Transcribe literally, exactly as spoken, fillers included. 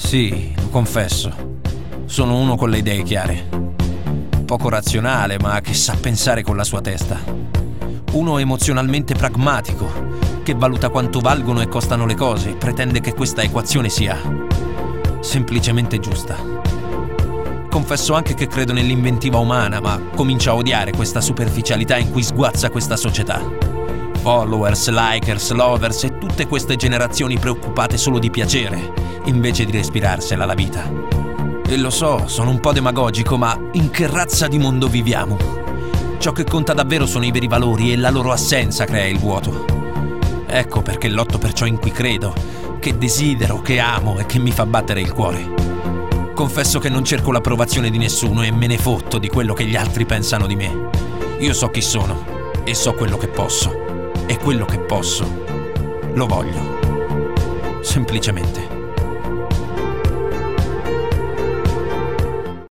Sì, lo confesso. Sono uno con le idee chiare. Poco razionale, ma che sa pensare con la sua testa. Uno emozionalmente pragmatico, che valuta quanto valgono e costano le cose e pretende che questa equazione sia semplicemente giusta. Confesso anche che credo nell'inventiva umana, ma comincio a odiare questa superficialità in cui sguazza questa società. Followers, likers, lovers e tutte queste generazioni preoccupate solo di piacere, invece di respirarsela la vita. E lo so, sono un po' demagogico, ma in che razza di mondo viviamo? Ciò che conta davvero sono i veri valori e la loro assenza crea il vuoto. Ecco perché lotto per ciò in cui credo, che desidero, che amo e che mi fa battere il cuore. Confesso che non cerco l'approvazione di nessuno e me ne fotto di quello che gli altri pensano di me. Io so chi sono e so quello che posso. E quello che posso lo voglio. Semplicemente.